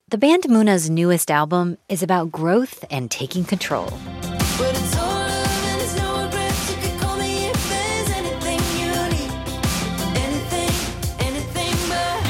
The band Muna's newest album is about growth and taking control. But it's all love and it's no regrets. You can call me if there's anything you need. Anything but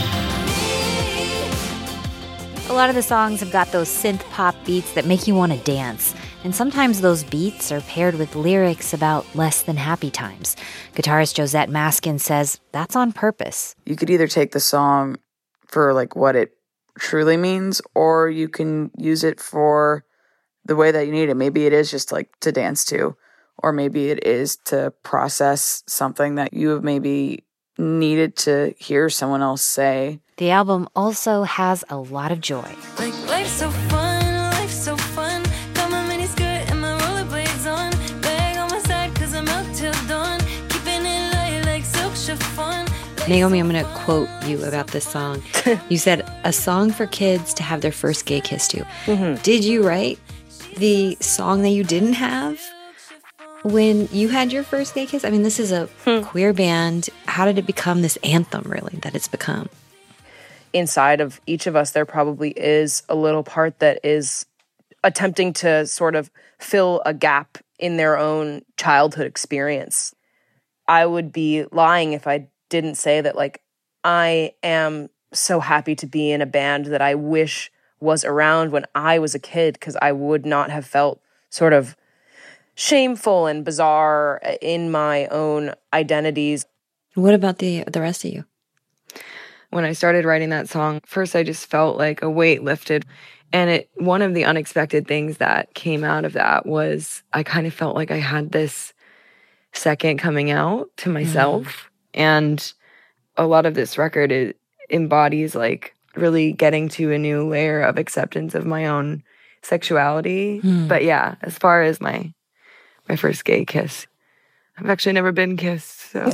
me. A lot of the songs have got those synth pop beats that make you want to dance. And sometimes those beats are paired with lyrics about less than happy times. Guitarist Josette Maskin says that's on purpose. You could either take the song for like what it truly means, or you can use it for the way that you need it. Maybe it is just like to dance to, or maybe it is to process something that you have maybe needed to hear someone else say. The album also has a lot of joy. Like life's so fun, life's so fun. Got my mini skirt and my rollerblades on. Bag on my side 'cause I'm out till dawn. Keeping it light like silk chiffon. Naomi, I'm going to quote you about this song. You said, a song for kids to have their first gay kiss to. Mm-hmm. Did you write the song that you didn't have when you had your first gay kiss? I mean, this is a queer band. How did it become this anthem, really, that it's become? Inside of each of us, there probably is a little part that is attempting to sort of fill a gap in their own childhood experience. I would be lying if I didn't say that, like, I am so happy to be in a band that I wish was around when I was a kid, because I would not have felt sort of shameful and bizarre in my own identities. What about the rest of you? When I started writing that song, first I just felt like a weight lifted. And one of the unexpected things that came out of that was I kind of felt like I had this second coming out to myself. And a lot of this record, it embodies like really getting to a new layer of acceptance of my own sexuality. But yeah, as far as my first gay kiss, I've actually never been kissed, so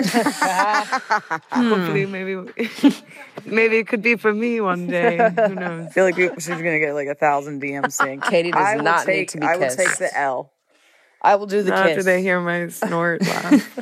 hopefully maybe it could be for me one day. Who knows? I feel like she's going to get like 1,000 DMs saying, Katie does not need to be kissed. I will take the L. I will do the After kiss. they hear my snort laugh.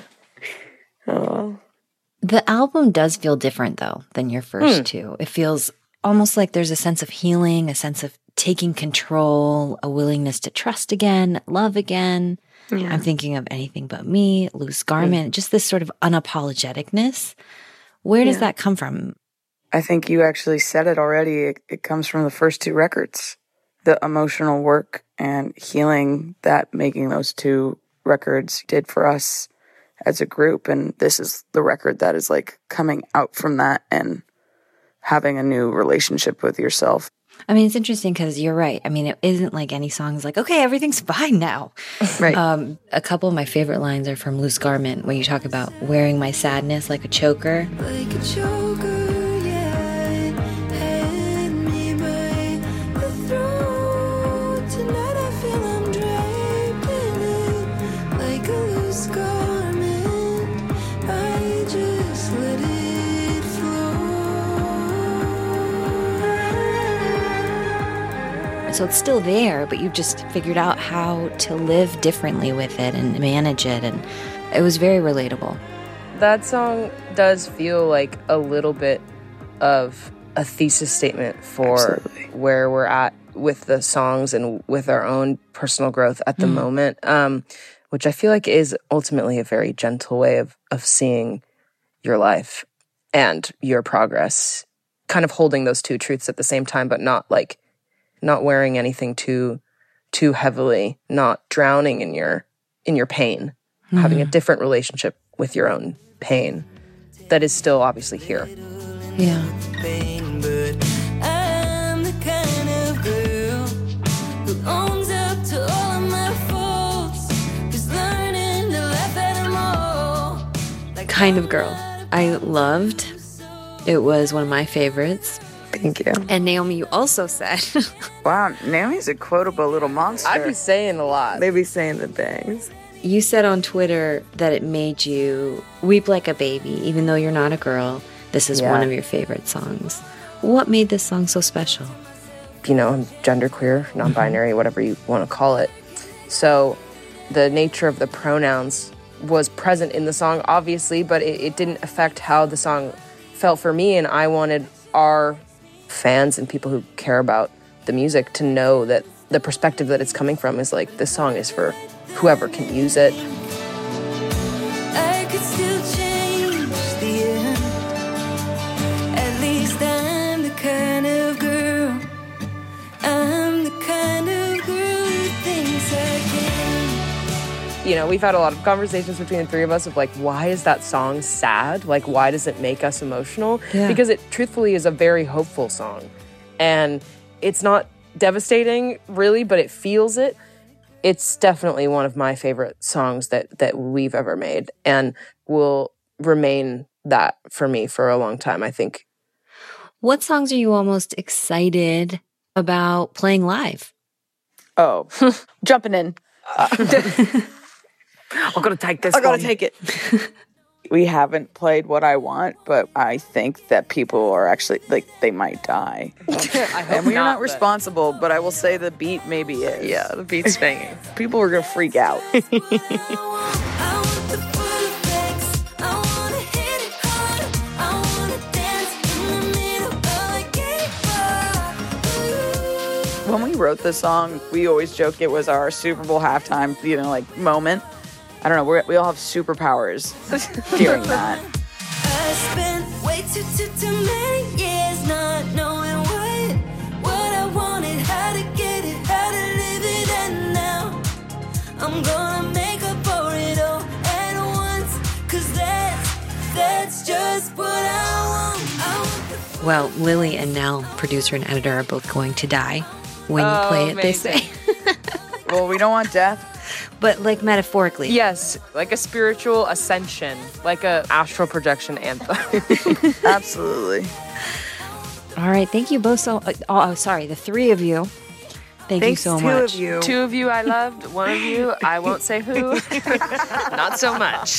Oh. The album does feel different, though, than your first two. It feels almost like there's a sense of healing, a sense of taking control, a willingness to trust again, love again. Yeah. I'm thinking of Anything But Me, Loose Garment, just this sort of unapologeticness. Where does that come from? I think you actually said it already. It comes from the first two records. The emotional work and healing that making those two records did for us as a group. And this is the record that is like coming out from that and having a new relationship with yourself. I mean, it's interesting because you're right. I mean, it isn't like any song's like, okay, everything's fine now. Right. A couple of my favorite lines are from Loose Garment, when you talk about wearing my sadness like a choker. Like a choker, yeah, it had me by the throat. Tonight I feel I'm draped in it like a loose garment. I just let it flow. So it's still there, but you've just figured out how to live differently with it and manage it. And it was very relatable. That song does feel like a little bit of a thesis statement for where we're at with the songs and with our own personal growth at the moment, which I feel like is ultimately a very gentle way of seeing your life and your progress, kind of holding those two truths at the same time, but not wearing anything too heavily, not drowning in your pain, having a different relationship with your own pain that is still obviously here. Yeah. But I'm the kind of girl who owns up to all of my faults, who's learning to laugh at them all. Kind of Girl. I loved. It was one of my favorites. Thank you. And Naomi, you also said. Wow, Naomi's a quotable little monster. I'd be saying a lot. They be saying the things. You said on Twitter that it made you weep like a baby, even though you're not a girl. This is one of your favorite songs. What made this song so special? You know, I'm genderqueer, non-binary, whatever you want to call it. So the nature of the pronouns was present in the song, obviously, but it didn't affect how the song felt for me, and I wanted our fans and people who care about the music to know that the perspective that it's coming from is like, this song is for whoever can use it. I could still change the end. At least I'm the kind of girl. I'm the kind of girl who thinks I can. You know, we've had a lot of conversations between the three of us of like, why is that song sad? Like, why does it make us emotional? Yeah. Because it truthfully is a very hopeful song. And it's not devastating, really, but it feels it. It's definitely one of my favorite songs that we've ever made, and will remain that for me for a long time, I think. What songs are you almost excited about playing live? Oh, jumping in. I'm gonna take this. I gotta take it. We haven't played What I Want, but I think that people are actually, like, they might die. And we're not responsible, but I will say the beat maybe is. Yeah, the beat's banging. People are gonna freak out. I want the full effects. I wanna hit it hard. I wanna dance in the middle of a gay bar. When we wrote this song, we always joke it was our Super Bowl halftime, like, moment. I don't know, we all have superpowers during that. I spent way too many years not knowing what I wanted, how to get it, how to live it, and now I'm gonna make up for it all at once, 'cause that's just what I want. Well, Lily and Nell, producer and editor, are both going to die when you play it, they say. Well, we don't want death. But like metaphorically. Yes, like a spiritual ascension, like a astral projection anthem. Absolutely. All right. Thank you both the three of you. Thank you so much. Two of you I loved, one of you, I won't say who. Not so much.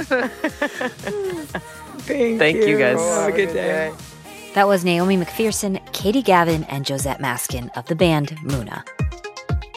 Thank you guys. Have a good day. That was Naomi McPherson, Katie Gavin, and Josette Maskin of the band Muna.